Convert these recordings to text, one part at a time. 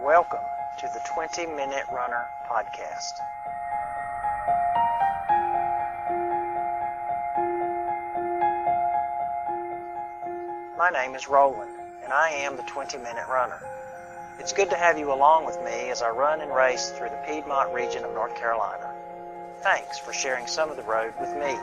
Welcome to the 20-Minute Runner podcast. My name is Roland, and I am the 20-Minute Runner. It's good to have you along with me as I run and race through the Piedmont region of North Carolina. Thanks for sharing some of the road with me.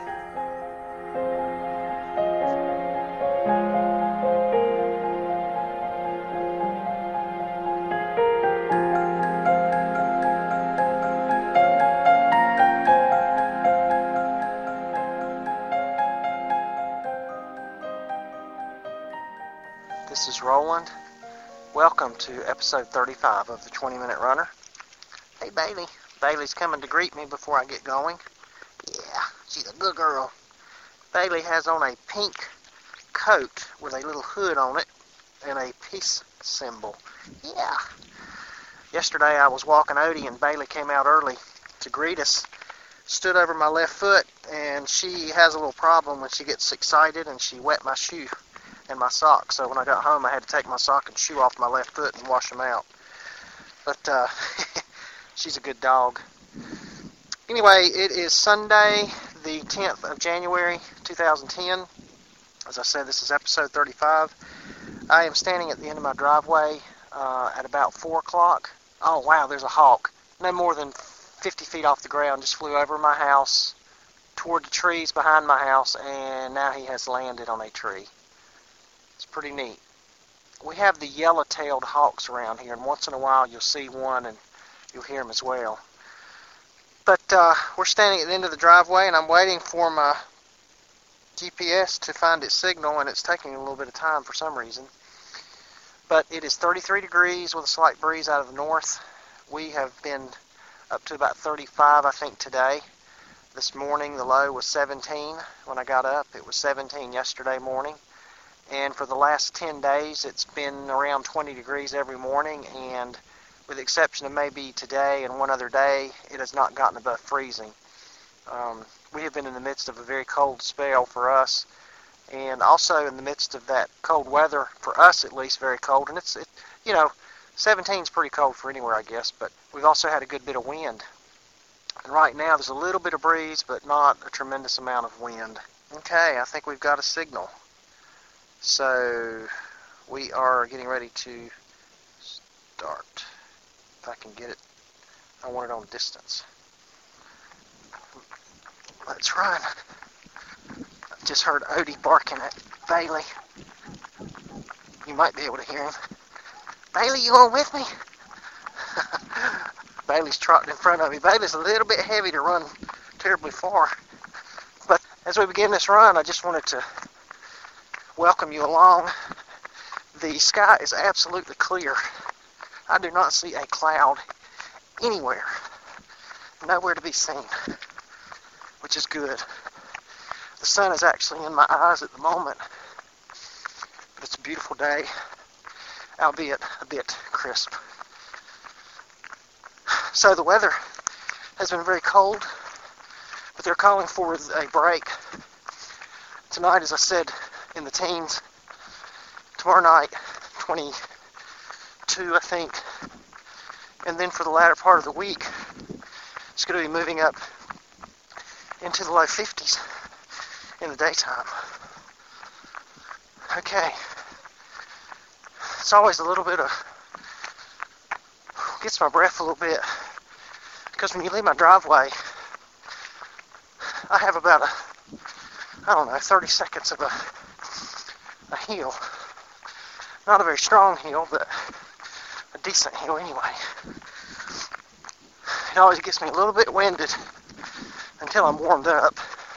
This is Roland. Welcome to episode 35 of the 20-Minute Runner. Hey, Bailey. Bailey's coming to greet me before I get going. Yeah, she's a good girl. Bailey has on a pink coat with a little hood on it and a peace symbol. Yeah. Yesterday I was walking Odie and Bailey came out early to greet us. Stood over my left foot, and she has a little problem when she gets excited, and she wet my shoe and my sock. So when I got home, I had to take my sock and shoe off my left foot and wash them out. But she's a good dog. Anyway, it is Sunday, the 10th of January, 2010. As I said, this is episode 35. I am standing at the end of my driveway at about 4 o'clock. Oh, wow, there's a hawk. No more than 50 feet off the ground, just flew over my house, toward the trees behind my house, and now he has landed on a tree. It's pretty neat. We have the yellow-tailed hawks around here, and once in a while you'll see one and you'll hear them as well. But we're standing at the end of the driveway, and I'm waiting for my GPS to find its signal, and it's taking a little bit of time for some reason. But it is 33 degrees with a slight breeze out of the north. We have been up to about 35, I think, today. This morning the low was 17 when I got up. It was 17 yesterday morning. And for the last 10 days, it's been around 20 degrees every morning, and with the exception of maybe today and one other day, it has not gotten above freezing. We have been in the midst of a very cold spell for us, and also in the midst of that cold weather, for us at least, very cold. And 17 is pretty cold for anywhere, I guess, but we've also had a good bit of wind. And right now, there's a little bit of breeze, but not a tremendous amount of wind. Okay, I think we've got a signal. So we are getting ready to start. If I can get it, I want it on distance. Let's run. I just heard Odie barking at Bailey. You might be able to hear him. Bailey, you on with me? Bailey's trotting in front of me. Bailey's a little bit heavy to run terribly far. But as we begin this run, I just wanted to welcome you along. The sky is absolutely clear. I do not see a cloud anywhere. Nowhere to be seen, which is good. The sun is actually in my eyes at the moment. But it's a beautiful day, albeit a bit crisp. So the weather has been very cold, but they're calling for a break. Tonight, as I said, in the teens. Tomorrow night, 22, I think. And then for the latter part of the week, it's going to be moving up into the low 50s in the daytime. Okay. It's always a little bit of, gets my breath a little bit, because when you leave my driveway, I have about 30 seconds of a hill. Not a very strong hill, but a decent hill anyway. It always gets me a little bit winded until I'm warmed up.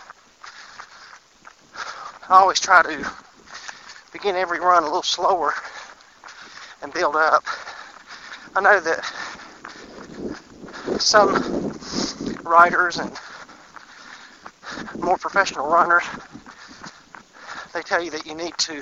I always try to begin every run a little slower and build up. I know that some riders and more professional runners, they tell you that you need to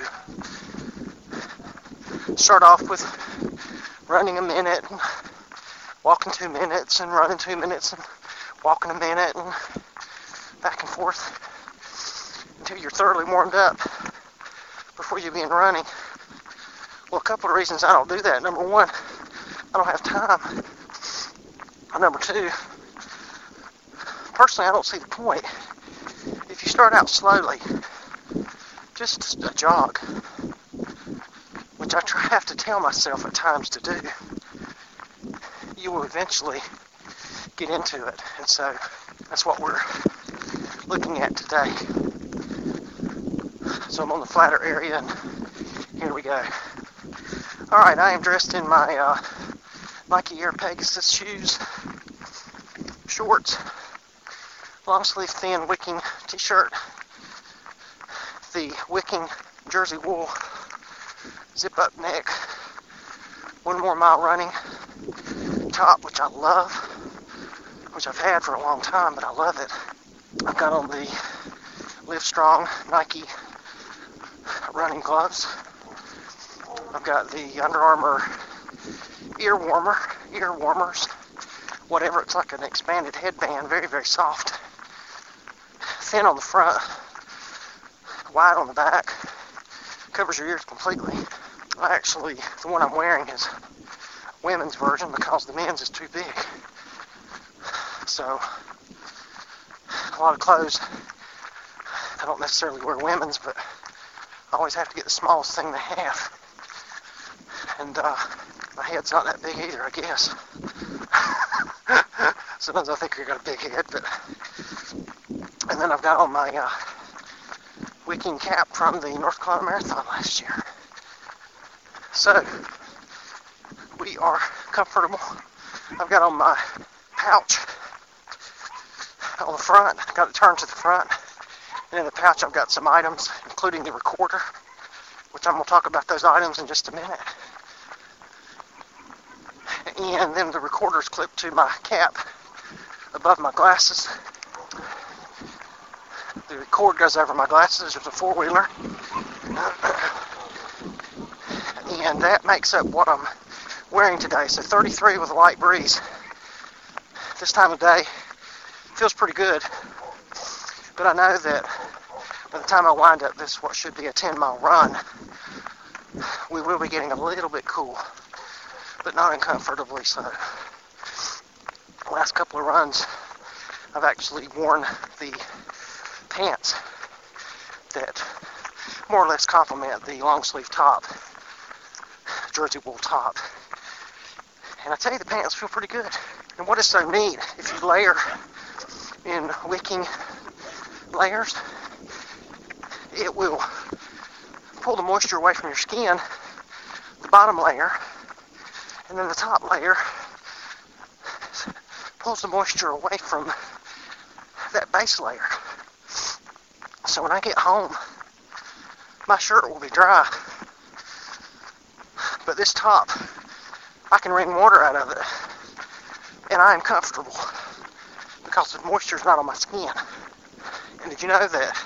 start off with running a minute, and walking 2 minutes, and running 2 minutes, and walking a minute, and back and forth until you're thoroughly warmed up before you begin running. Well, a couple of reasons I don't do that. Number one, I don't have time. And number two, personally, I don't see the point. If you start out slowly, just a jog, which I have to tell myself at times to do, you will eventually get into it. And so that's what we're looking at today. So I'm on the flatter area, and here we go. Alright, I am dressed in my Nike Air Pegasus shoes, shorts, long sleeve thin wicking t-shirt, the wicking jersey wool zip up neck, 1 more mile running top, which I love, which I've had for a long time, but I love it. I've got on the Livestrong Nike running gloves. I've got the Under Armour ear warmers, whatever. It's like an expanded headband, very, very soft, thin on the front, wide on the back, covers your ears completely. Actually, the one I'm wearing is women's version because the men's is too big. So, a lot of clothes, I don't necessarily wear women's, but I always have to get the smallest thing they have. And my head's not that big either, I guess. Sometimes I think I got a big head, but... And then I've got on my wicking cap from the North Carolina Marathon last year. So, we are comfortable. I've got on my pouch on the front. I've got it turned to the front. And in the pouch I've got some items, including the recorder, which I'm going to talk about those items in just a minute. And then the recorder's clipped to my cap above my glasses. The cord goes over my glasses. There's a 4-wheeler. And that makes up what I'm wearing today. So 33 with a light breeze. This time of day feels pretty good. But I know that by the time I wind up this, what should be a 10-mile run, we will be getting a little bit cool, but not uncomfortably so. The last couple of runs, I've actually worn the pants that more or less complement the long sleeve top, jersey wool top. And I tell you, the pants feel pretty good. And what is so neat, if you layer in wicking layers, it will pull the moisture away from your skin, the bottom layer, and then the top layer pulls the moisture away from that base layer. So when I get home, my shirt will be dry, but this top, I can wring water out of it, and I am comfortable because the moisture is not on my skin. And did you know that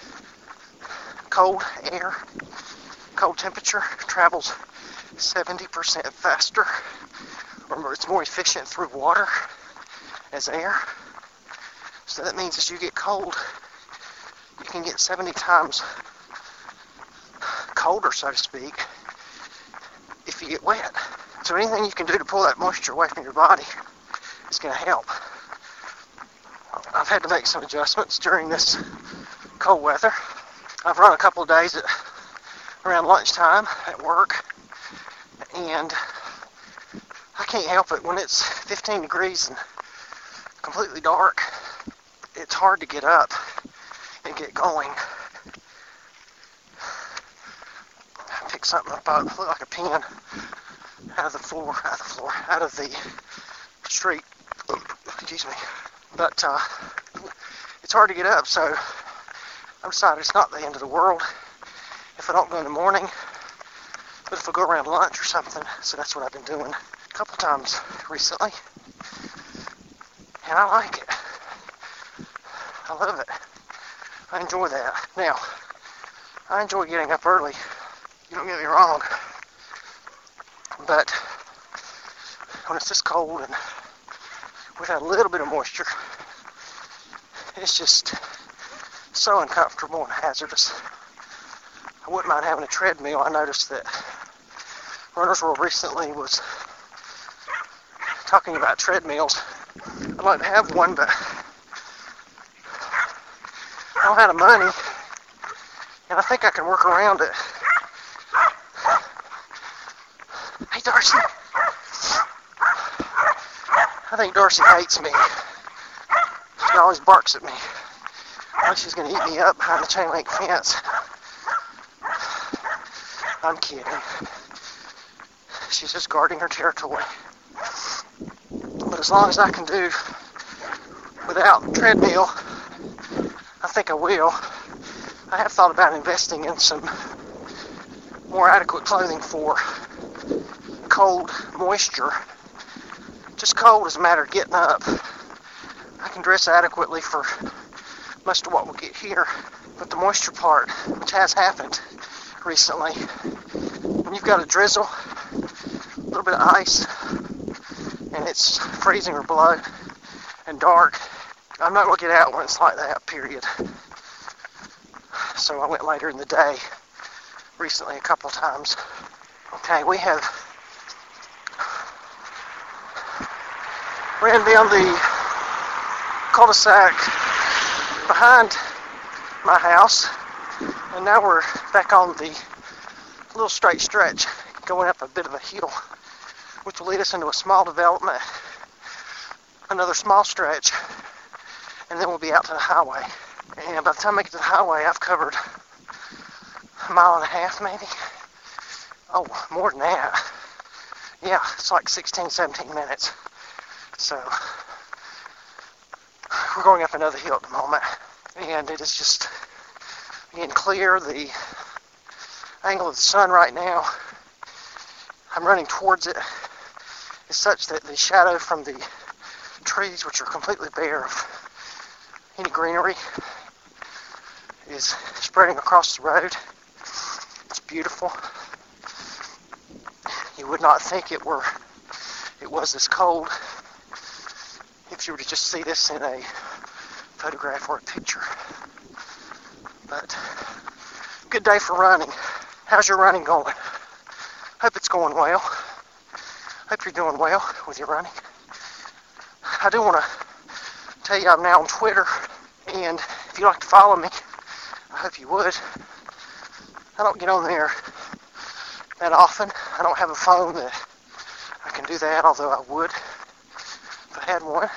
cold air, cold temperature travels 70% faster, or it's more efficient through water as air? So that means as you get cold, you can get 70 times colder, so to speak, if you get wet. So anything you can do to pull that moisture away from your body is going to help. I've had to make some adjustments during this cold weather. I've run a couple of days around lunchtime at work, and I can't help it. When it's 15 degrees and completely dark, it's hard to get up and get going. I picked something up, it looked like a pen out of the street. Excuse me. But it's hard to get up, so I decided it's not the end of the world if I don't go in the morning, but if I go around lunch or something. So that's what I've been doing a couple times recently, and I like it. I love it. I enjoy that. Now, I enjoy getting up early, you don't get me wrong, but when it's this cold and we've had a little bit of moisture, it's just so uncomfortable and hazardous. I wouldn't mind having a treadmill. I noticed that Runner's World recently was talking about treadmills. I'd like to have one, but I don't have the money, and I think I can work around it. Hey, Darcy. I think Darcy hates me. She always barks at me. Like she's going to eat me up behind the chain link fence. I'm kidding. She's just guarding her territory. But as long as I can do without treadmill, I think I will. I have thought about investing in some more adequate clothing for cold moisture. Just cold is a matter of getting up. I can dress adequately for most of what we'll get here, but the moisture part, which has happened recently, when you've got a drizzle, a little bit of ice, and it's freezing or below and dark, I'm not going to get out when it's like that, period. So I went later in the day recently a couple of times. Okay, we have ran down the cul-de-sac behind my house, and now we're back on the little straight stretch going up a bit of a hill, which will lead us into a small development, another small stretch, and then we'll be out to the highway. And by the time I get to the highway, I've covered a mile and a half maybe. Oh, more than that. Yeah, it's like 16, 17 minutes. So we're going up another hill at the moment, and it is just getting clear. The angle of the sun right now, I'm running towards it, is such that the shadow from the trees, which are completely bare of any greenery, is spreading across the road. It's beautiful. You would not think it was this cold if you were to just see this in a photograph or a picture. But good day for running. How's your running going? Hope it's going well. Hope you're doing well with your running. I do want to tell you I'm now on Twitter, and if you'd like to follow me, I hope you would. I don't get on there that often. I don't have a phone that I can do that, although I would if I had one.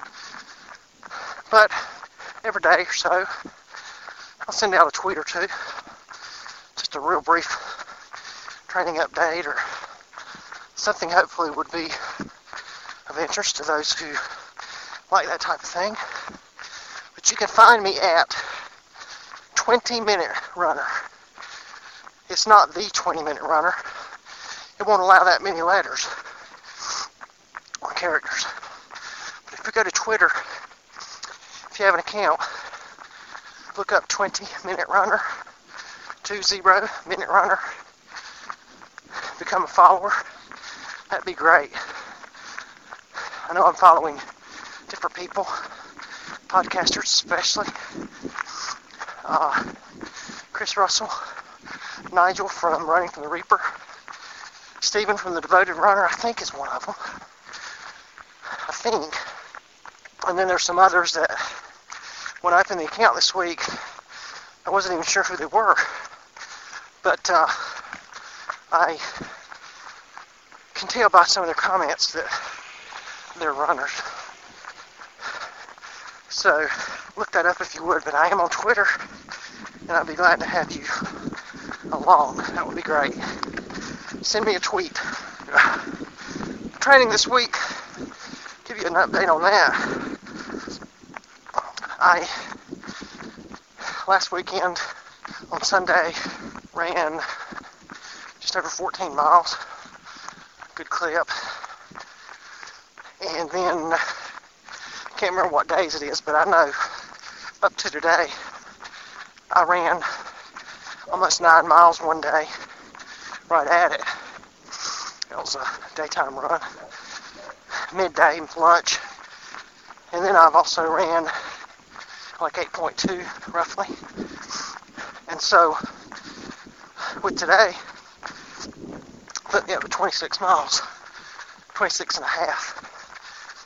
But every day or so, I'll send out a tweet or two. Just a real brief training update or something hopefully would be of interest to those who like that type of thing. But you can find me at 20 Minute Runner. It's not the 20 Minute Runner. It won't allow that many letters or characters. But if you go to Twitter, if you have an account, look up 20 Minute Runner, 20 Minute Runner, become a follower. That'd be great. I know I'm following different people, podcasters especially. Chris Russell, Nigel from Running from the Reaper, Stephen from the Devoted Runner, I think is one of them. I think. And then there's some others that, when I opened the account this week, I wasn't even sure who they were. But I can tell by some of their comments that they're runners. So look that up if you would. But I am on Twitter, and I'd be glad to have you along. That would be great. Send me a tweet. Training this week, give you an update on that. Last weekend on Sunday ran just over 14 miles. Good clip. And then, can't remember what days it is, but I know up to today, I ran almost 9 miles one day, right at it. It was a daytime run, midday lunch, and then I've also ran like 8.2 roughly. And so, with today, put me up to 26 miles, 26 and a half.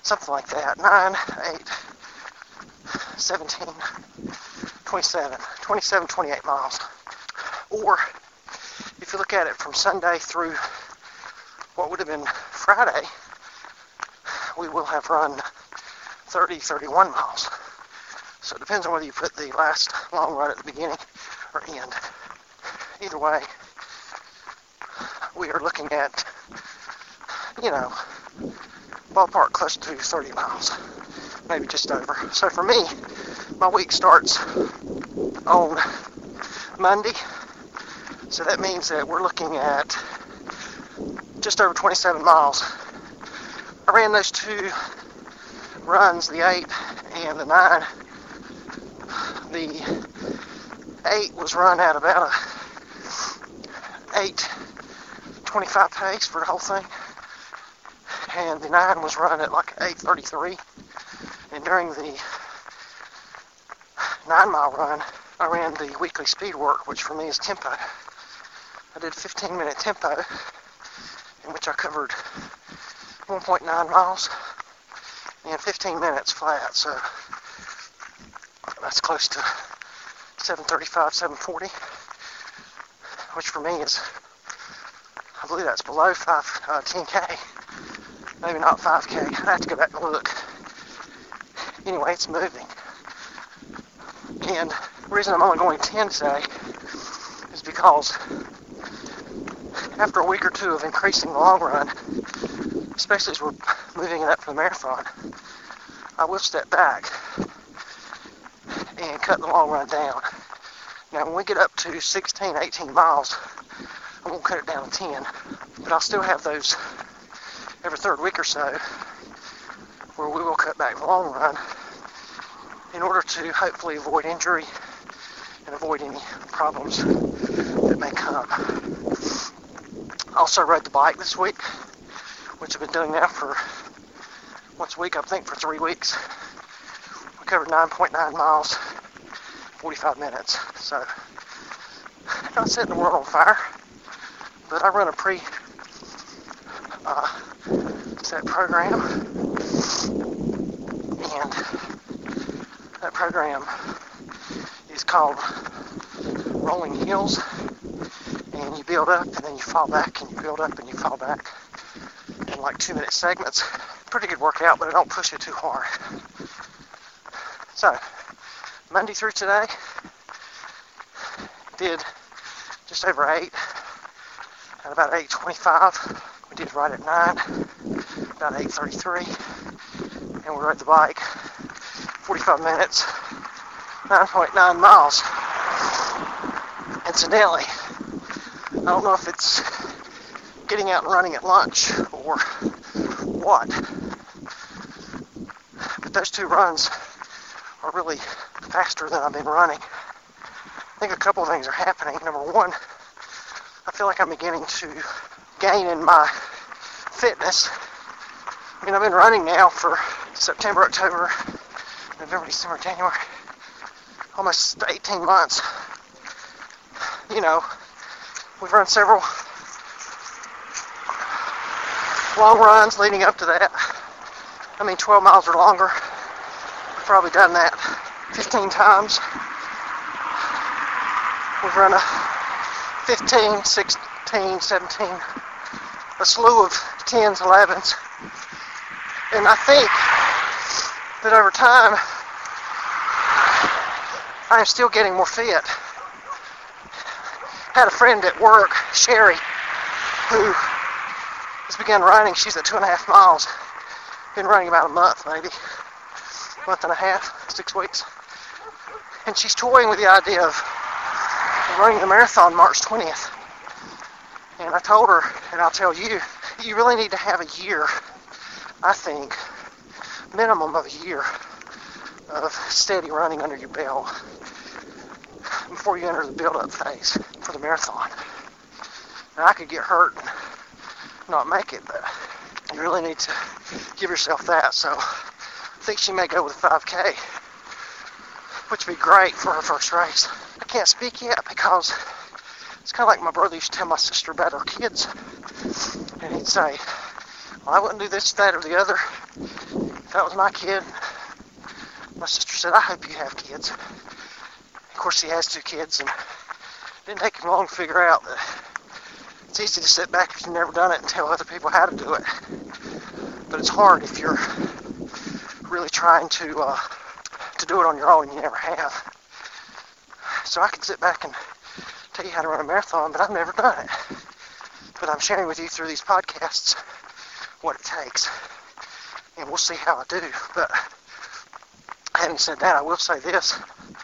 something like that. 9, 8, 17, 27, 27, 28 miles. Or if you look at it from Sunday through what would have been Friday, we will have run 30, 31 miles. So it depends on whether you put the last long run at the beginning or end. Either way, we are looking at, ballpark close to 30 miles, maybe just over. So for me, my week starts on Monday, so that means that we're looking at just over 27 miles. I ran those two runs, the 8 and the 9. The 8 was run at about a 8:25 pace for the whole thing, and the 9 was run at like 8:33. And during the 9-mile run, I ran the weekly speed work, which for me is tempo. I did a 15-minute tempo in which I covered 1.9 miles in 15 minutes flat, so that's close to 7:35, 7:40, which for me is, I believe that's below 10K, maybe not 5K. I have to go back and look. Anyway, it's moving. And the reason I'm only going 10 today is because after a week or two of increasing the long run, especially as we're moving it up for the marathon, I will step back and cut the long run down. Now, when we get up to 16, 18 miles, I won't cut it down to 10, but I'll still have those every third week or so where we will cut back the long run in order to hopefully avoid injury and avoid any problems that may come. I also rode the bike this week, which I've been doing now for once a week, I think for 3 weeks. We covered 9.9 miles, 45 minutes. So, not setting the world on fire, but I run a set program, and that program is called Rolling Hills, and you build up and then you fall back, and you build up and you fall back in like 2-minute segments. Pretty good workout, but I don't push it too hard. So, Monday through today, did just over 8 at about 8:25. We did right at 9, about 8:33, and we rode the bike 45 minutes, 9.9 miles. Incidentally, I don't know if it's getting out and running at lunch or what, but those two runs are really faster than I've been running. I think a couple of things are happening. Number one, I feel like I'm beginning to gain in my fitness. I mean, I've been running now for September, October, November, December, January, almost 18 months. We've run several long runs leading up to that. 12 miles or longer. We've probably done that 15 times. We've run a 15, 16, 17, a slew of 10s, 11s. And I think that over time, I am still getting more fit. Had a friend at work, Sherry, who has begun running. She's at 2.5 miles. Been running about a month, maybe. Month and a half, 6 weeks. And she's toying with the idea of running the marathon March 20th. And I told her, and I'll tell you, you really need to have a year, I think, minimum of a year of steady running under your belt before you enter the build-up phase for the marathon. Now, I could get hurt and not make it, but you really need to give yourself that. So I think she may go with a 5K, which would be great for her first race. I can't speak yet because it's kind of like my brother used to tell my sister about her kids. And he'd say, well, I wouldn't do this, that, or the other that was my kid. My sister said, I hope you have kids. Of course, she has 2 kids, and it didn't take him long to figure out that it's easy to sit back if you've never done it and tell other people how to do it. But it's hard if you're really trying to do it on your own and you never have. So I can sit back and tell you how to run a marathon, but I've never done it. But I'm sharing with you through these podcasts what it takes. And we'll see how I do. But having said that, I will say this.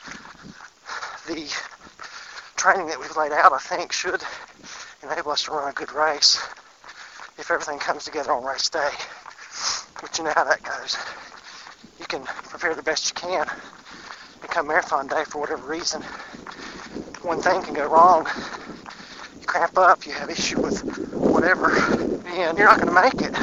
The training that we've laid out, I think, should enable us to run a good race if everything comes together on race day. But you know how that goes. You can prepare the best you can, and come marathon day, for whatever reason, one thing can go wrong. You cramp up, you have issue with whatever, and you're not going to make it.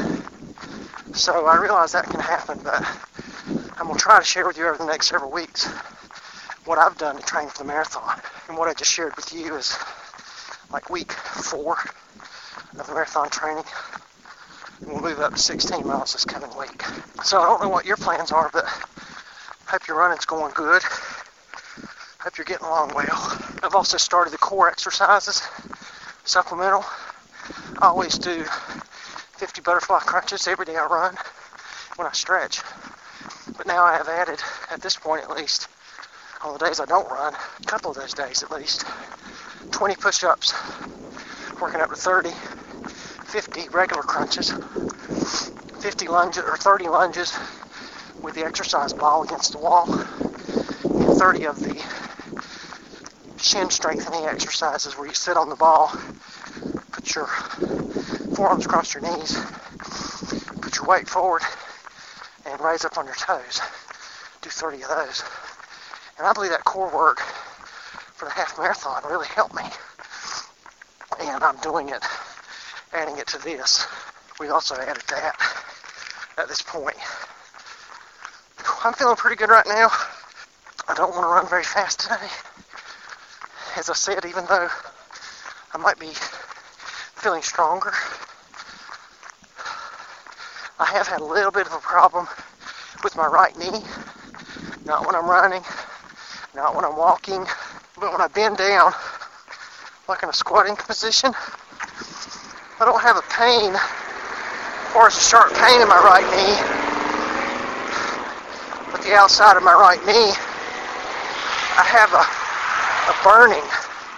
So I realize that can happen, but I'm going to try to share with you over the next several weeks what I've done to train for the marathon. And what I just shared with you is like week 4 of the marathon training. And we'll move up to 16 miles this coming week. So I don't know what your plans are, but hope your running's going good. Hope you're getting along well. I've also started the core exercises, supplemental. I always do 50 butterfly crunches every day I run when I stretch. But now I have added, at this point at least, on the days I don't run, a couple of those days at least, 20 push-ups, working up to 30, 50 regular crunches, 50 lunges or 30 lunges with the exercise ball against the wall, and 30 of the shin strengthening exercises where you sit on the ball, put your forearms across your knees, put your weight forward, and raise up on your toes. Do 30 of those. And I believe that core work for the half marathon really helped me. And I'm doing it, adding it to this. We also added that at this point. I'm feeling pretty good right now. I don't want to run very fast today. As I said, even though I might be feeling stronger, I have had a little bit of a problem with my right knee. Not when I'm running, not when I'm walking, but when I bend down, like in a squatting position, I don't have a pain, as far as a sharp pain in my right knee, but the outside of my right knee, I have a burning.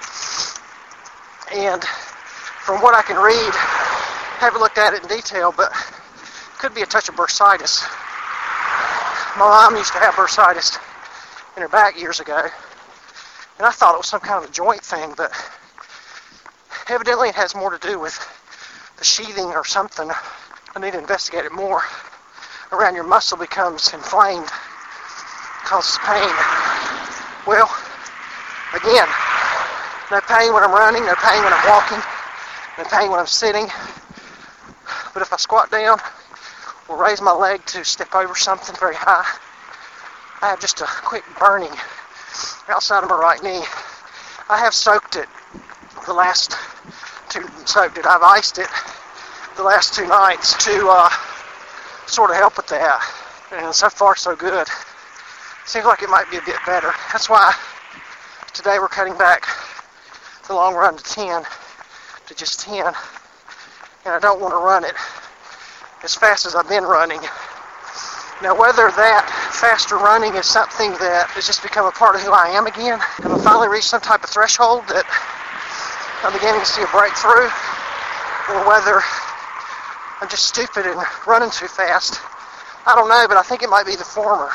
And from what I can read, haven't looked at it in detail, but could be a touch of bursitis. My mom used to have bursitis in her back years ago, and I thought it was some kind of a joint thing, but evidently it has more to do with the sheathing or something. I need to investigate it more. Around your muscle becomes inflamed, causes pain. Well, again, no pain when I'm running, no pain when I'm walking, no pain when I'm sitting. But if I squat down or raise my leg to step over something very high, I have just a quick burning outside of my right knee. I have soaked it the last I've iced it the last 2 nights to sort of help with that. And so far so good. Seems like it might be a bit better. That's why today we're cutting back the long run to 10, to just 10. And I don't want to run it as fast as I've been running. Now, whether that faster running is something that has just become a part of who I am again, have I finally reached some type of threshold that I'm beginning to see a breakthrough, or whether I'm just stupid and running too fast, I don't know, but I think it might be the former.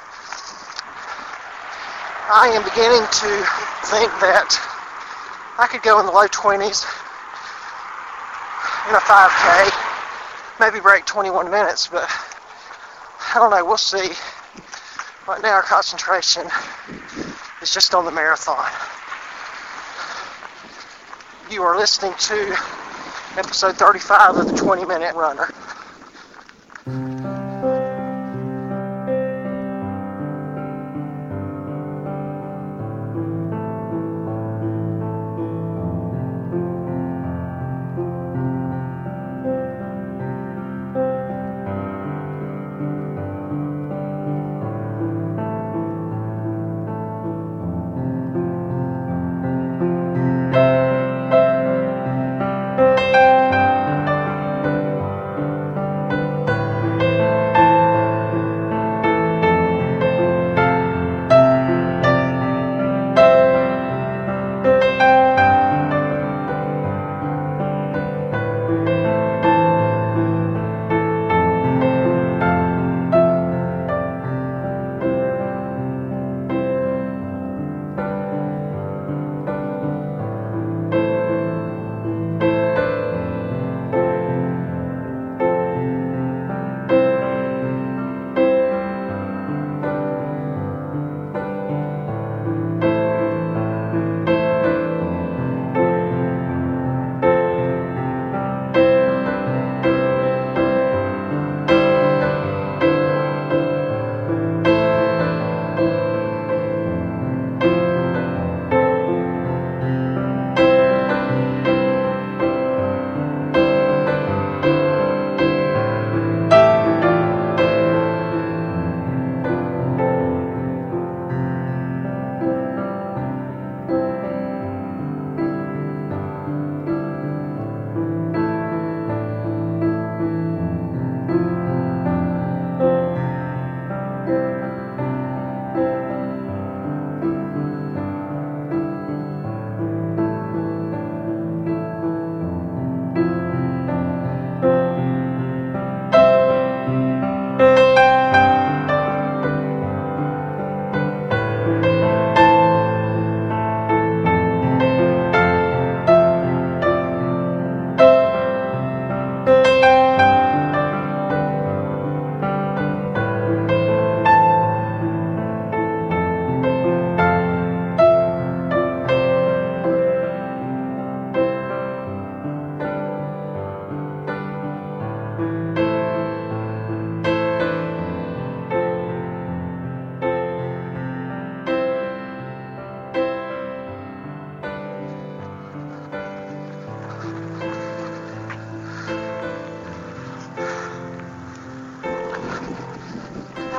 I am beginning to think that I could go in the low 20s in a 5K, maybe break 21 minutes, but I don't know, we'll see. Right now our concentration is just on the marathon. You are listening to episode 35 of the 20-Minute Runner.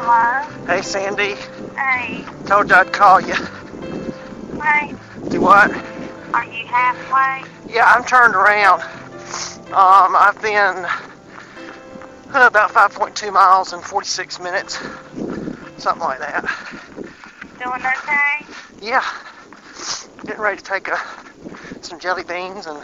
Hello? Hey, Sandy. Hey. Told you I'd call you. Hey. Do what? Are you halfway? Yeah, I'm turned around. I've been about 5.2 miles in 46 minutes. Something like that. Doing okay? Yeah. Getting ready to take some jelly beans and,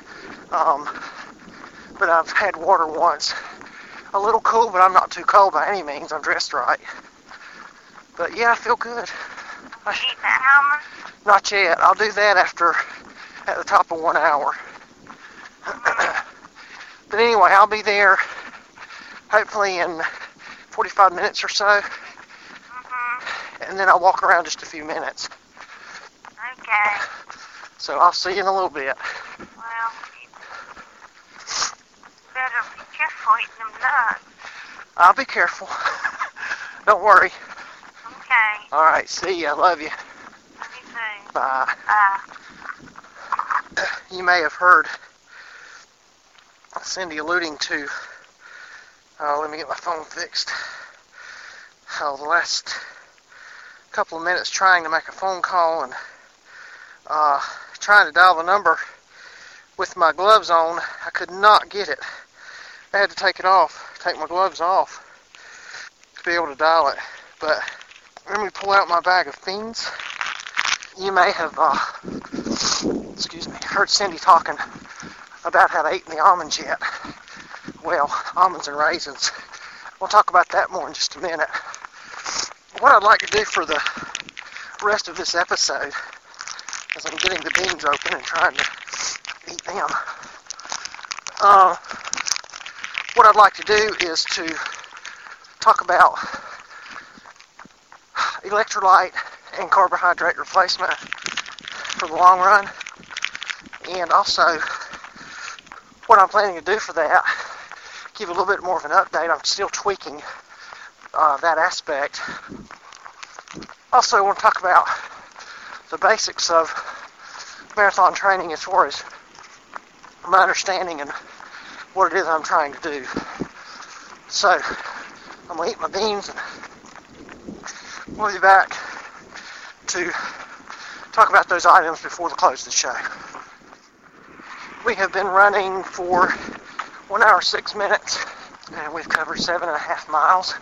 but I've had water once. A little cool, but I'm not too cold by any means. I'm dressed right. But yeah, I feel good. Eat that almond? Not yet. I'll do that at the top of 1 hour. But anyway, I'll be there hopefully in 45 minutes or so. And then I'll walk around just a few minutes. Okay. So I'll see you in a little bit. Well, you better be careful eating them nuts. I'll be careful. Don't worry. Okay. All right, see ya. Love you. Love you too. Bye. Bye. You may have heard Cindy alluding to, let me get my phone fixed. The last couple of minutes trying to make a phone call and trying to dial the number with my gloves on. I could not get it. I had to take my gloves off to be able to dial it. But let me pull out my bag of beans. You may have, heard Cindy talking about how they eaten the almonds yet. Well, almonds and raisins. We'll talk about that more in just a minute. What I'd like to do for the rest of this episode is I'm getting the beans open and trying to eat them. What I'd like to do is to talk about electrolyte and carbohydrate replacement for the long run, and also what I'm planning to do for that, give a little bit more of an update. I'm still tweaking that aspect. Also, I want to talk about the basics of marathon training as far as my understanding and what it is I'm trying to do. So, I'm going to eat my beans and we'll be back to talk about those items before the close of the show. We have been running for 1 hour 6 minutes and we've covered 7.5 miles.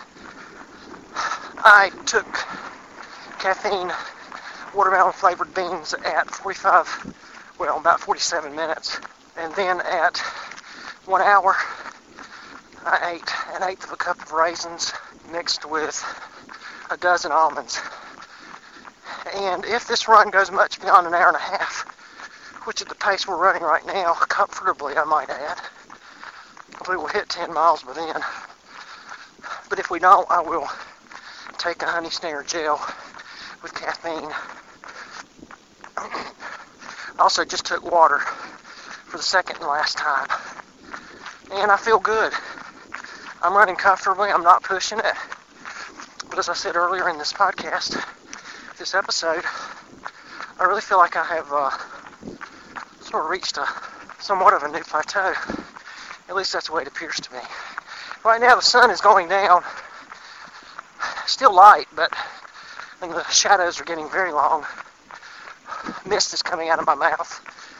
I took caffeine watermelon flavored beans at about 47 minutes. And then at 1 hour, I ate an eighth of a cup of raisins mixed with a dozen almonds. And if this run goes much beyond an hour and a half, which at the pace we're running right now, comfortably I might add, we will hit 10 miles by then. But if we don't, I will take a honey stinger gel with caffeine. I also just took water for the second and last time. And I feel good. I'm running comfortably. I'm not pushing it. But as I said earlier in this podcast, this episode, I really feel like I have sort of reached somewhat of a new plateau. At least that's the way it appears to me. Right now the sun is going down. Still light, and the shadows are getting very long. Mist is coming out of my mouth.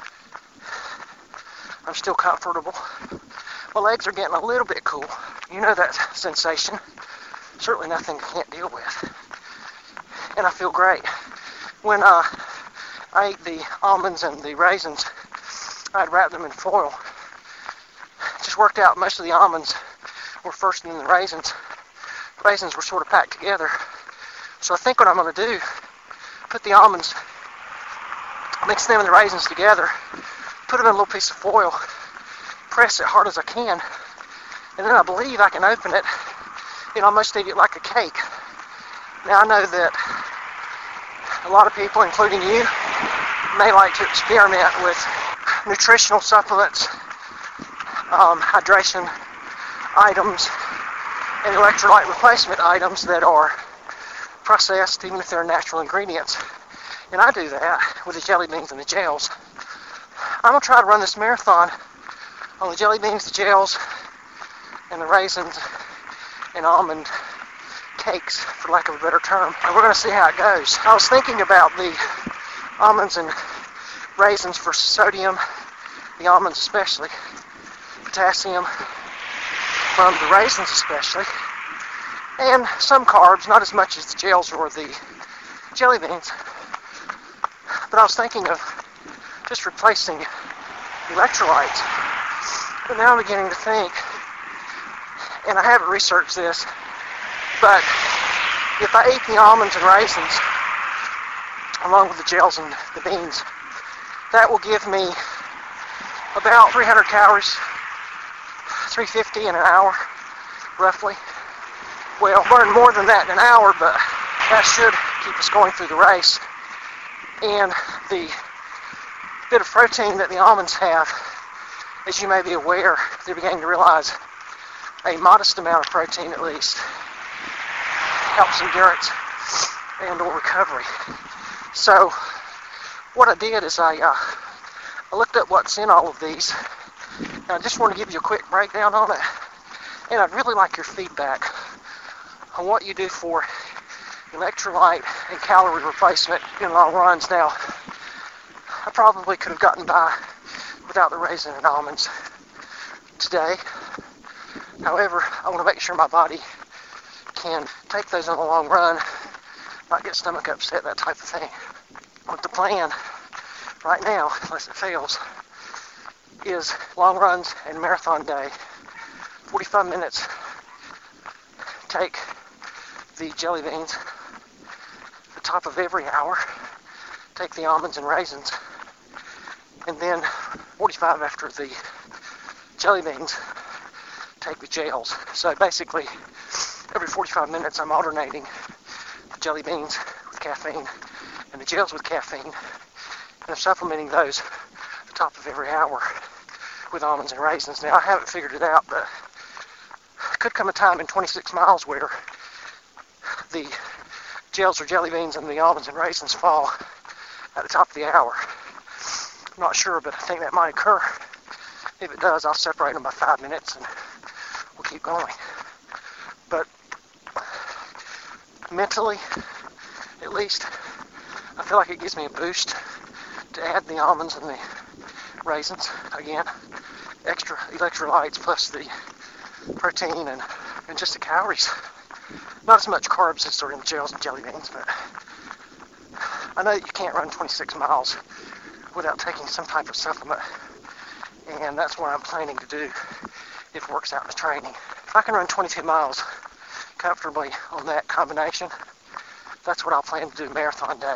I'm still comfortable. My legs are getting a little bit cool. You know that sensation. Certainly nothing I can't deal with. And I feel great. When I ate the almonds and the raisins, I'd wrap them in foil. Just worked out most of the almonds were first and then the raisins. The raisins were sort of packed together. So I think what I'm going to do, put the almonds, mix them and the raisins together, put them in a little piece of foil, press it hard as I can, and then I believe I can open it and almost eat it like a cake. Now I know that a lot of people, including you, may like to experiment with nutritional supplements, hydration items, and electrolyte replacement items that are processed, even if they're natural ingredients. And I do that with the jelly beans and the gels. I'm going to try to run this marathon on the jelly beans, the gels, and the raisins and almond cakes, for lack of a better term. And we're going to see how it goes. I was thinking about the almonds and raisins for sodium, the almonds especially, potassium from the raisins especially, and some carbs, not as much as the gels or the jelly beans. But I was thinking of just replacing electrolytes. But now I'm beginning to think, and I haven't researched this, but if I eat the almonds and raisins along with the gels and the beans, that will give me about 300 calories, 350 in an hour, roughly. Well, burn more than that in an hour, but that should keep us going through the race. And the bit of protein that the almonds have, as you may be aware, they're beginning to realize a modest amount of protein at least helps endurance and or recovery. So what I did is I looked up what's in all of these, and I just want to give you a quick breakdown on it. And I'd really like your feedback on what you do for electrolyte and calorie replacement in long runs. Now, I probably could have gotten by without the raisin and almonds today. However, I want to make sure my body can take those in the long run, not get stomach upset, that type of thing. But the plan right now, unless it fails, is long runs and marathon day. 45 minutes, take the jelly beans, the top of every hour, take the almonds and raisins, and then 45 after the jelly beans, take the gels. So basically, every 45 minutes I'm alternating the jelly beans with caffeine and the gels with caffeine, and I'm supplementing those the top of every hour with almonds and raisins. Now, I haven't figured it out, but could come a time in 26 miles where the gels or jelly beans and the almonds and raisins fall at the top of the hour. I'm not sure, but I think that might occur. If it does, I'll separate them by 5 minutes and we'll keep going. But mentally, at least, I feel like it gives me a boost to add the almonds and the raisins. Again, extra electrolytes plus the protein and just the calories. Not as much carbs as sort of gels and jelly beans, but I know that you can't run 26 miles without taking some type of supplement, and that's what I'm planning to do if it works out in the training. If I can run 22 miles comfortably on that combination, that's what I'll plan to do marathon day.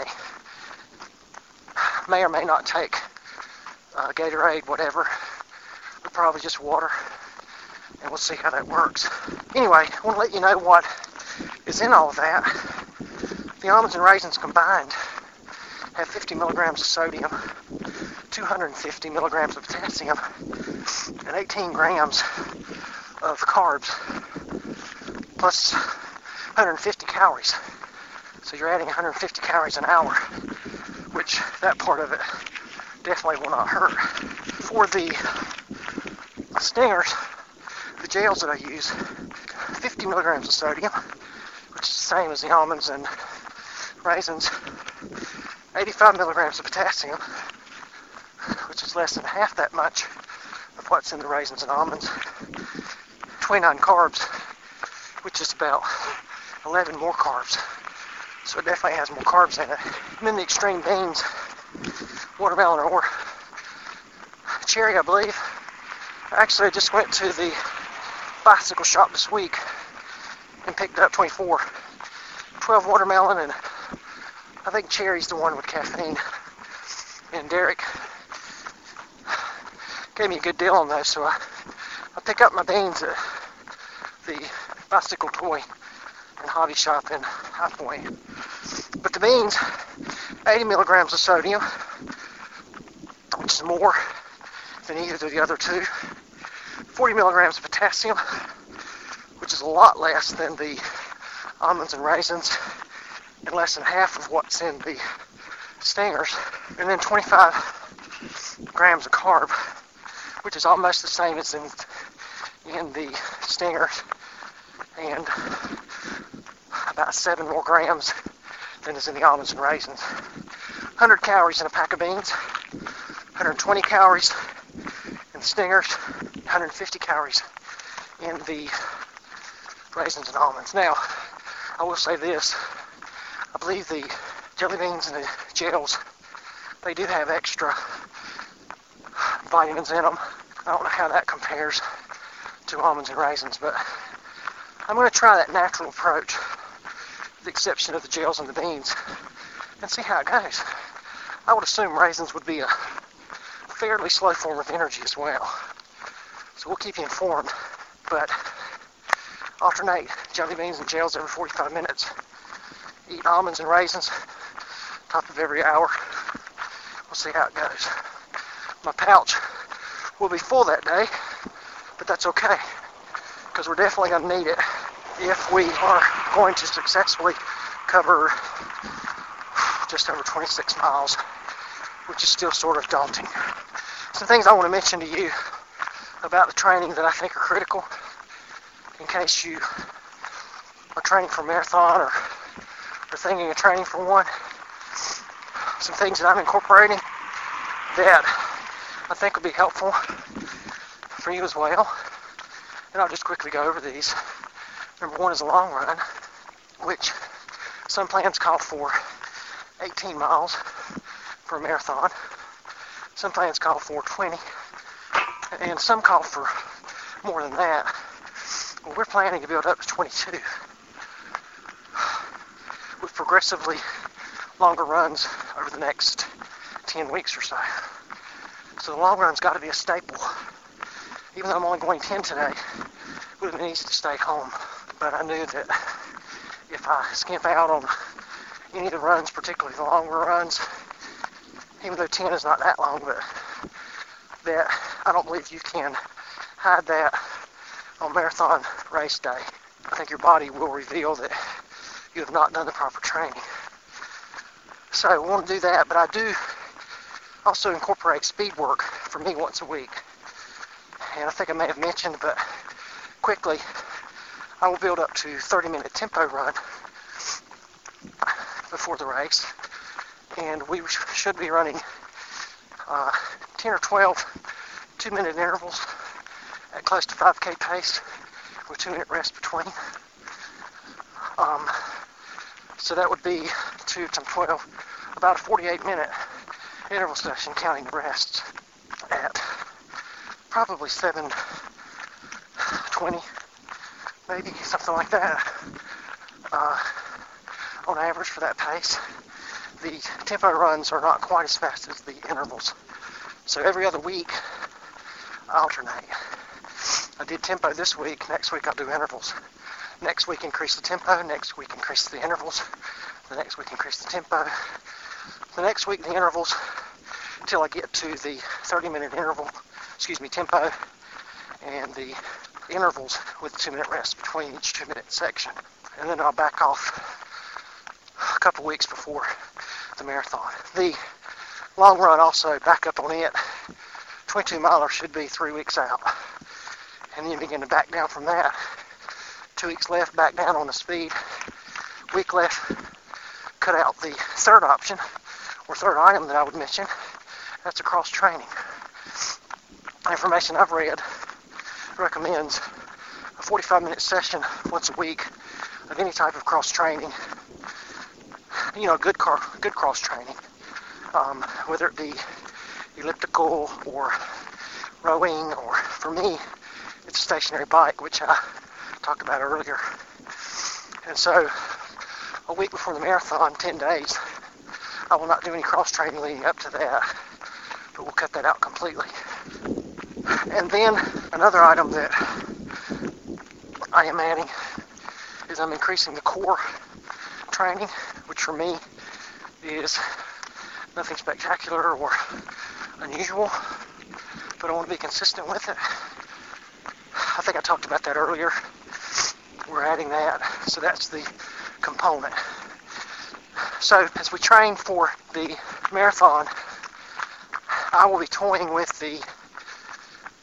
May or may not take Gatorade, whatever, but probably just water, and we'll see how that works. Anyway, I want to let you know what is in all of that. The almonds and raisins combined have 50 milligrams of sodium, 250 milligrams of potassium, and 18 grams of carbs, plus 150 calories. So you're adding 150 calories an hour, which that part of it definitely will not hurt. For the stingers, the gels that I use, 50 milligrams of sodium, which is the same as the almonds and raisins, 85 milligrams of potassium, which is less than half that much of what's in the raisins and almonds, 29 carbs, which is about 11 more carbs. So it definitely has more carbs in it. And then the extreme beans, watermelon or cherry, I believe. Actually, I just went to the bicycle shop this week and picked up 12 watermelon, and I think cherry's the one with caffeine. And Derek gave me a good deal on those, so I pick up my beans at the bicycle toy and hobby shop in High Point. But the beans, 80 milligrams of sodium, which is more than either of the other two. 40 milligrams of potassium, which is a lot less than the almonds and raisins, and less than half of what's in the stingers. And then 25 grams of carb, which is almost the same as in the stingers, and about 7 more grams than is in the almonds and raisins. 100 calories in a pack of beans, 120 calories in the stingers, 150 calories in the raisins and almonds. Now, I will say this, I believe the jelly beans and the gels, they do have extra vitamins in them. I don't know how that compares to almonds and raisins, but I'm going to try that natural approach, with the exception of the gels and the beans, and see how it goes. I would assume raisins would be a fairly slow form of energy as well. So we'll keep you informed, but alternate jelly beans and gels every 45 minutes. Eat almonds and raisins top of every hour. We'll see how it goes. My pouch will be full that day, but that's okay, because we're definitely going to need it if we are going to successfully cover just over 26 miles, which is still sort of daunting. Some things I want to mention to you about the training that I think are critical in case you are training for a marathon or thinking of training for one. Some things that I'm incorporating that I think will be helpful for you as well. And I'll just quickly go over these. Number one is a long run, which some plans call for 18 miles for a marathon. Some plans call for 20, and some call for more than that. Well, we're planning to build up to 22 with progressively longer runs over the next 10 weeks or so. So the long run's got to be a staple. Even though I'm only going 10 today, it would have been easy to stay home. But I knew that if I skimp out on any of the runs, particularly the longer runs, even though 10 is not that long, but that I don't believe you can hide that on marathon race day. I think your body will reveal that you have not done the proper training. So I want to do that, but I do also incorporate speed work for me once a week. And I think I may have mentioned, but quickly, I will build up to 30-minute tempo run before the race. And we should be running 10 or 12 2-minute intervals at close to 5K pace with 2-minute rest between. So that would be 2 times 12, about a 48-minute interval session, counting the rests, at probably 7:20, maybe something like that, on average for that pace. The tempo runs are not quite as fast as the intervals. So every other week, I alternate. I did tempo this week, next week I'll do intervals. Next week increase the tempo, next week increase the intervals, the next week increase the tempo, the next week the intervals, until I get to the 30-minute tempo, and the intervals with 2-minute rest between each 2-minute section. And then I'll back off a couple weeks before the marathon. The long run also, back up on it, 22-miler should be 3 weeks out. And then you begin to back down from that. 2 weeks left, back down on the speed. Week left, cut out the third option, or third item that I would mention. That's a cross training. Information I've read recommends a 45-minute session once a week of any type of cross training. Good cross training, whether it be elliptical or rowing, or for me, it's a stationary bike, which I talked about earlier. And so, a week before the marathon, 10 days, I will not do any cross training leading up to that, but we'll cut that out completely. And then another item that I am adding is I'm increasing the core training, which for me is nothing spectacular or unusual, but I want to be consistent with it. I think I talked about that earlier. We're adding that, so that's the component. So as we train for the marathon, I will be toying with the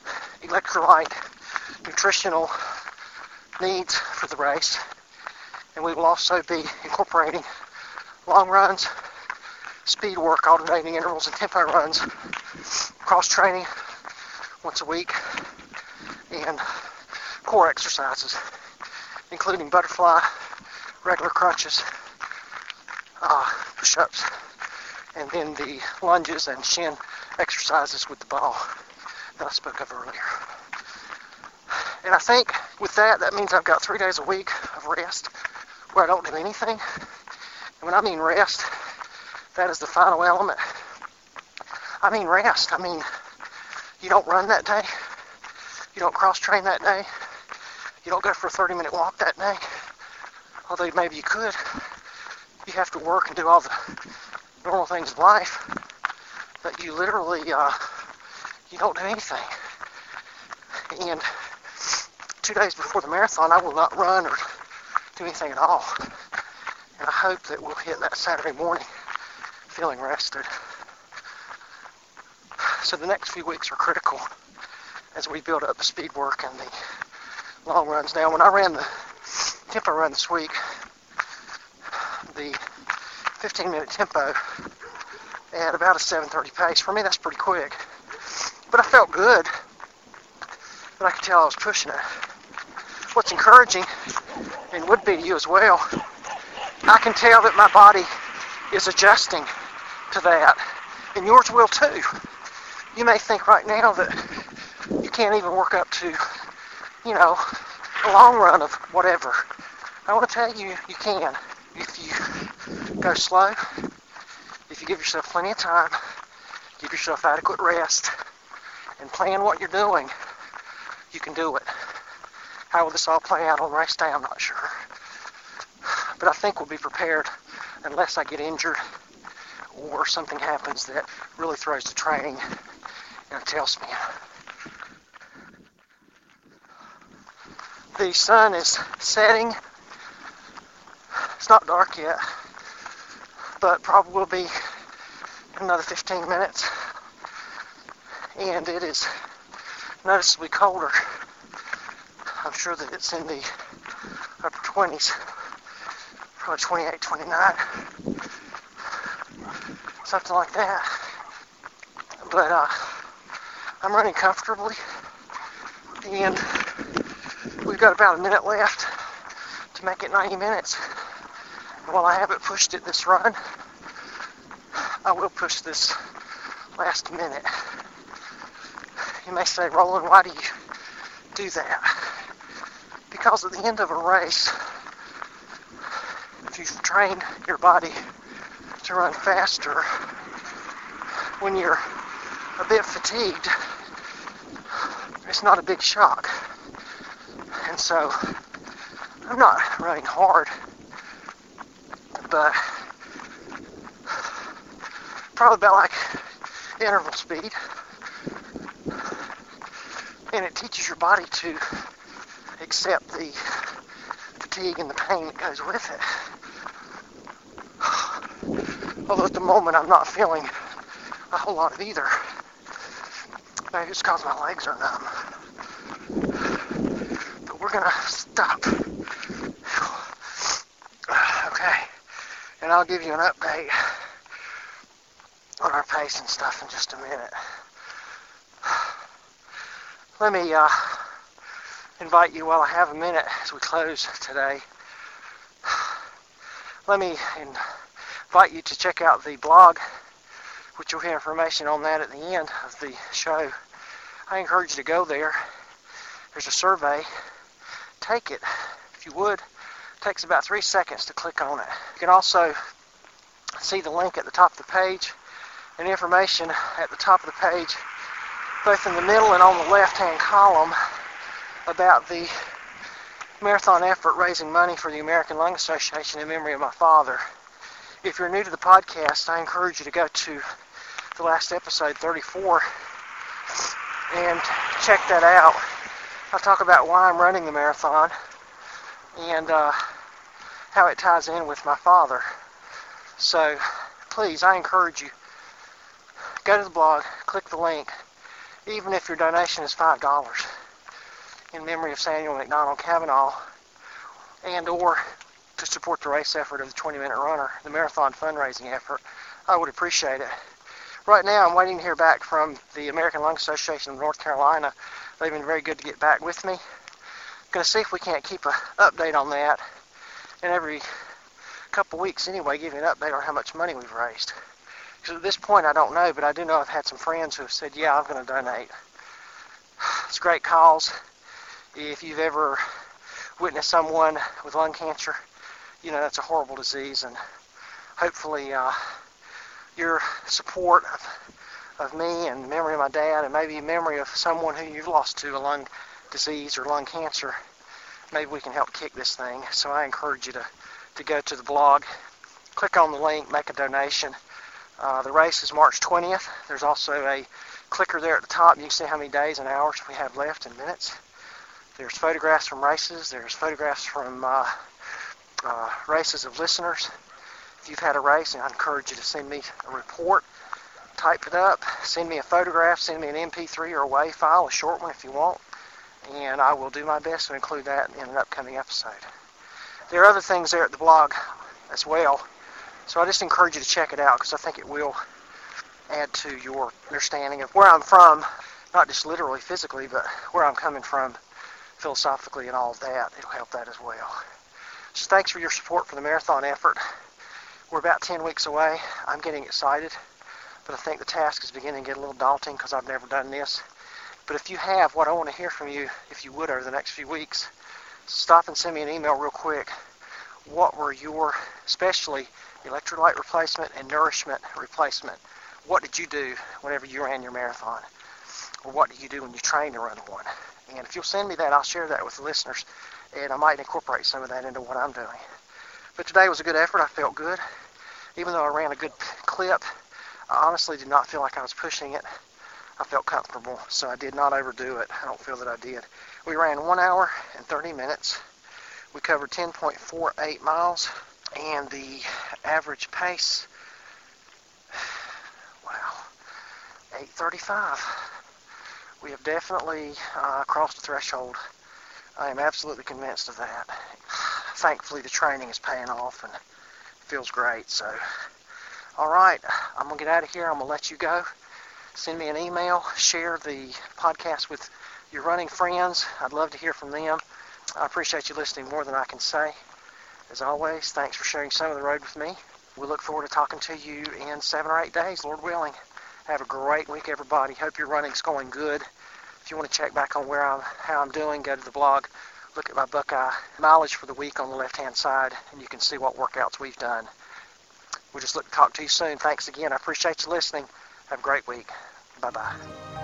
electrolyte nutritional needs for the race, And we will also be incorporating long runs, speed work, alternating intervals, and tempo runs, cross training once a week, and core exercises, including butterfly, regular crunches, push-ups, and then the lunges and shin exercises with the ball that I spoke of earlier. And I think with that means I've got 3 days a week of rest where I don't do anything. And when I mean rest, that is the final element. I mean rest. I mean, you don't run that day. You don't cross-train that day. You don't go for a 30-minute walk that day. Although maybe you could. You have to work and do all the normal things of life. But you literally, you don't do anything. And 2 days before the marathon, I will not run or do anything at all. And I hope that we'll hit that Saturday morning feeling rested. So the next few weeks are critical as we build up the speed work and the long runs. Now, when I ran the tempo run this week, the 15-minute tempo at about a 7:30 pace, for me that's pretty quick. But I felt good, but I could tell I was pushing it. What's encouraging, and would be to you as well, I can tell that my body is adjusting to that, and yours will too. You may think right now that you can't even work up to, a long run of whatever. I want to tell you, you can. If you go slow, if you give yourself plenty of time, give yourself adequate rest, and plan what you're doing, you can do it. How will this all play out on race day? I'm not sure. But I think we'll be prepared unless I get injured or something happens that really throws the training in a tailspin. The sun is setting. It's not dark yet, but probably will be another 15 minutes. And it is noticeably colder. I'm sure that it's in the upper 20s, probably 28, 29, something like that. But I'm running comfortably, and we've got about a minute left to make it 90 minutes. And while I haven't pushed it this run, I will push this last minute. You may say, Roland, why do you do that? Because at the end of a race, if you've trained your body to run faster, when you're a bit fatigued, it's not a big shock. And so, I'm not running hard, but probably about like interval speed. And it teaches your body to accept the fatigue and the pain that goes with it. Although at the moment I'm not feeling a whole lot of either. Maybe it's because my legs are numb. But we're gonna stop. Okay. And I'll give you an update on our pace and stuff in just a minute. Let me invite you while I have a minute as we close today. Let me invite you to check out the blog, which you'll hear information on that at the end of the show. I encourage you to go there. There's a survey. Take it, if you would. It takes about 3 seconds to click on it. You can also see the link at the top of the page and information at the top of the page, both in the middle and on the left-hand column, about the marathon effort raising money for the American Lung Association in memory of my father. If you're new to the podcast, I encourage you to go to the last episode, 34, and check that out. I'll talk about why I'm running the marathon and how it ties in with my father. So please, I encourage you, go to the blog, click the link, even if your donation is $5, in memory of Samuel McDonald Cavanaugh, and or to support the race effort of the 20-minute runner, the marathon fundraising effort, I would appreciate it. Right now, I'm waiting to hear back from the American Lung Association of North Carolina. They've been very good to get back with me. I'm going to see if we can't keep an update on that, and every couple weeks anyway, give you an update on how much money we've raised. Because at this point, I don't know, but I do know I've had some friends who have said, yeah, I'm going to donate. It's a great cause. If you've ever witnessed someone with lung cancer, you know that's a horrible disease, and hopefully your support of me and memory of my dad and maybe memory of someone who you've lost to a lung disease or lung cancer, maybe we can help kick this thing. So I encourage you to go to the blog, click on the link, make a donation. The race is March 20th. There's also a clicker there at the top. You can see how many days and hours we have left in minutes. There's photographs from races. There's photographs from races of listeners. If you've had a race, I encourage you to send me a report, type it up, send me a photograph, send me an MP3 or a WAV file, a short one if you want, and I will do my best to include that in an upcoming episode. There are other things there at the blog as well, so I just encourage you to check it out because I think it will add to your understanding of where I'm from, not just literally, physically, but where I'm coming from philosophically and all of that. It'll help that as well. So thanks for your support for the marathon effort. We're about 10 weeks away. I'm getting excited, but I think the task is beginning to get a little daunting because I've never done this. But if you have, what I want to hear from you, if you would, over the next few weeks, stop and send me an email real quick. What were your, especially electrolyte replacement and nourishment replacement, what did you do whenever you ran your marathon? Or what did you do when you trained to run one? And if you'll send me that, I'll share that with the listeners, and I might incorporate some of that into what I'm doing. But today was a good effort. I felt good. Even though I ran a good clip, I honestly did not feel like I was pushing it. I felt comfortable, so I did not overdo it. I don't feel that I did. We ran 1 hour and 30 minutes. We covered 10.48 miles, and the average pace, wow, 8:35. We have definitely crossed the threshold. I am absolutely convinced of that. Thankfully, the training is paying off, and it feels great. So, all right, I'm going to get out of here. I'm going to let you go. Send me an email. Share the podcast with your running friends. I'd love to hear from them. I appreciate you listening more than I can say. As always, thanks for sharing some of the road with me. We look forward to talking to you in 7 or 8 days, Lord willing. Have a great week, everybody. Hope your running's going good. If you want to check back on how I'm doing, go to the blog. Look at my Buckeye mileage for the week on the left-hand side, and you can see what workouts we've done. We'll just look to talk to you soon. Thanks again. I appreciate you listening. Have a great week. Bye-bye.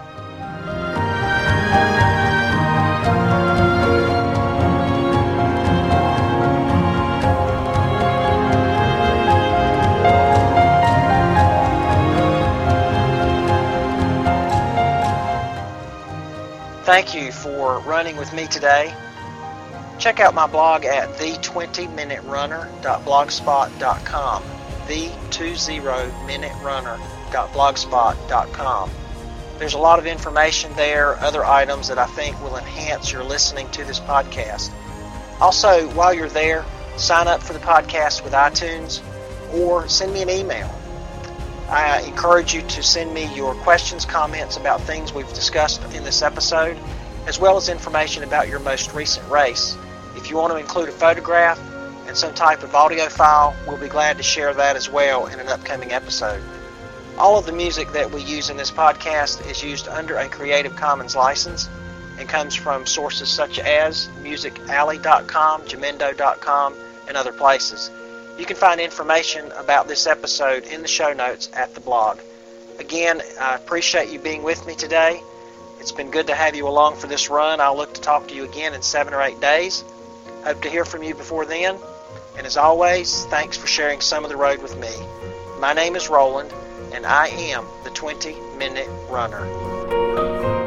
Thank you for running with me today. Check out my blog at the20minuterunner.blogspot.com. the20minuterunner.blogspot.com. There's a lot of information there, other items that I think will enhance your listening to this podcast. Also, while you're there, sign up for the podcast with iTunes or send me an email. I encourage you to send me your questions, comments about things we've discussed in this episode, as well as information about your most recent race. If you want to include a photograph and some type of audio file, we'll be glad to share that as well in an upcoming episode. All of the music that we use in this podcast is used under a Creative Commons license and comes from sources such as musicalley.com, jamendo.com, and other places. You can find information about this episode in the show notes at the blog. Again, I appreciate you being with me today. It's been good to have you along for this run. I'll look to talk to you again in 7 or 8 days. Hope to hear from you before then. And as always, thanks for sharing some of the road with me. My name is Roland, and I am the 20-Minute Runner.